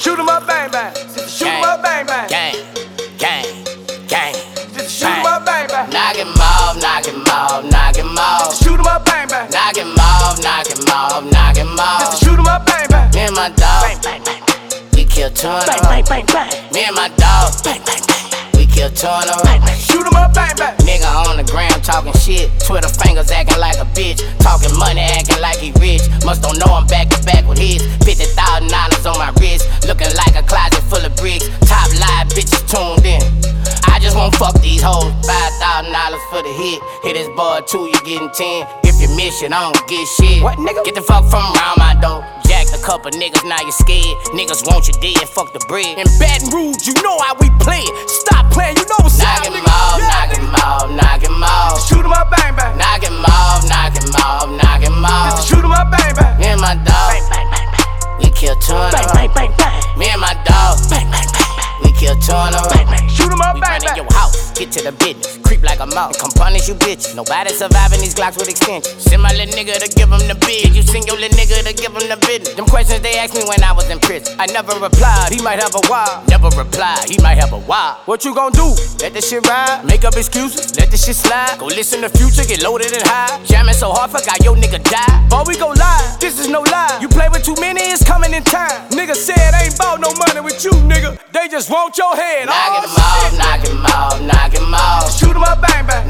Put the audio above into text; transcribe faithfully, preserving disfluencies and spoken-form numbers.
Shoot 'em up, bang bang. Shoot 'em up, bang bang. Gang, gang, gang. Shoot 'em up, bang bang. Knock him off, knock him off, knock him off. Shoot 'em up, bang bang. Knock him off, knock him off, knock him off. Shoot 'em up, bang bang. Me and my dog, we kill Turner. Me and my dog, we kill Turner. Shoot 'em up, bang bang. Nigga on the gram talking shit. Twitter fingers acting like a bitch. Talking money acting like he rich. Must don't know I'm back to back with his. fifty thousand dollars on my wrist. Looking like a closet full of bricks. Top live bitches tuned in. I just won't fuck these hoes. five thousand dollars for the hit. Hit this boy two, you getting ten. If you miss it, I don't get shit. What, nigga? Get the fuck from around my door. Jacked a couple niggas, now you scared. Niggas want you dead, fuck the bread. In Baton Rouge, you know how we play. Stop playing, you know what's up. Knock Knock him off, knock him off, knock him off. Shoot 'em up, bang bang. Knock him off, knock him off, knock him off. Shoot 'em up, bang bang. Me and my dog, we kill Turner. Me and my dog, we kill Turner. Shoot 'em up, We bang run in bang. your house, get to the business, creep like a mouse, come punish you bitches. Nobody surviving these Glocks with extensions. Send my little nigga to give him the bid. You send your little nigga to give him the business. Them questions they asked me when I was in prison, I never replied. He might have a why. Never replied. He might have a why. What you gon' do? Let this shit ride. Make up excuses. Let this shit slide. Go listen to Future, get loaded and high. Jamming so hard, forgot your nigga die. Boy, we gon' lie. This is no lie. You play with too many, it's coming in time. Nigga said ain't bout no money with you, nigga. They just want your head. Knock Oh, him off, shit. knock him off, knock him off. Shoot 'em up, bang bang.